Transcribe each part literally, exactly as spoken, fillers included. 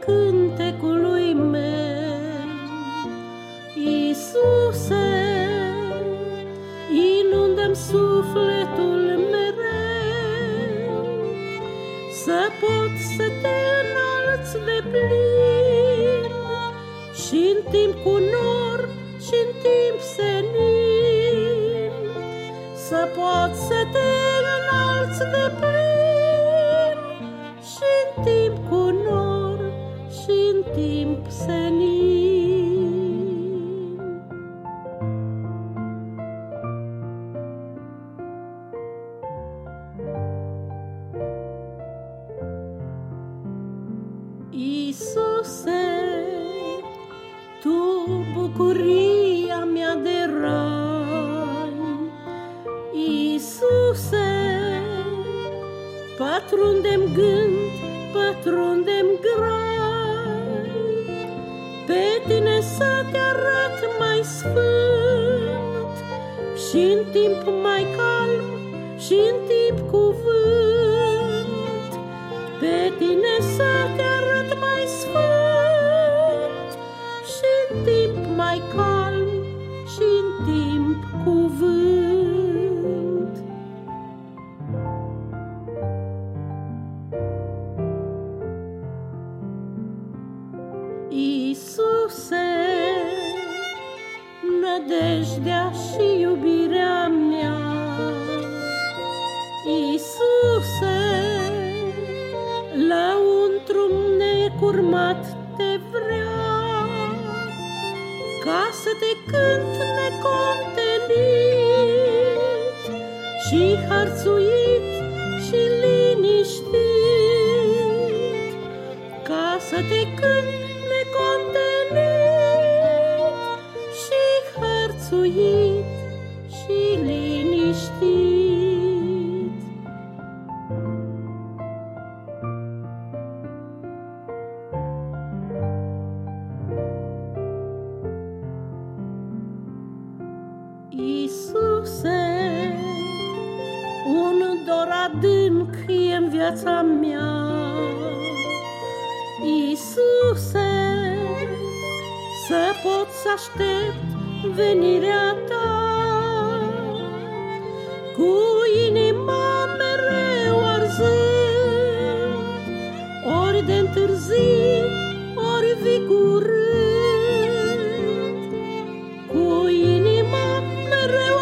cântecului meu. Iisuse, inundă-mi sufletul mereu, să pot să te înalți de plin, și-n timp cu nor, și-n timp senin, să pot să te înalți de plin, și-n timp cu nor, și-n timp senin. Iisuse, Tu bucuria mea de rai, Iisuse, pătrunde-mi gând, pătrunde-mi grai, pe Tine să te arăt mai sfânt, și-n timp mai calm, și-n timp cuvânt, pe Tine să te arăt mai sfânt, și-n timp mai calm, și-n timp cuvânt. Iisuse, nădejdea și iubirea mea, Iisuse, lăuntru-mi necurmat te vreau, ca să te cânt necontenit, și hărțuit și liniștit, ca să te cânt necontenit, și hărțuit și liniștit. Iisuse, un dor adânc e-n viața mea, Iisuse, să pot să aștept venirea Ta, cu inima mereu arzând, ori de întârzii, ori vii curând, cu inima mereu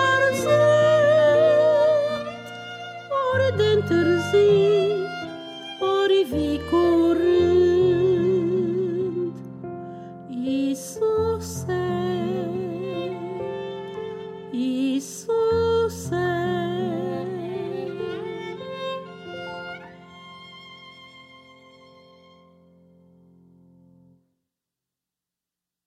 arzând, ori de întârzii, ori vii curând.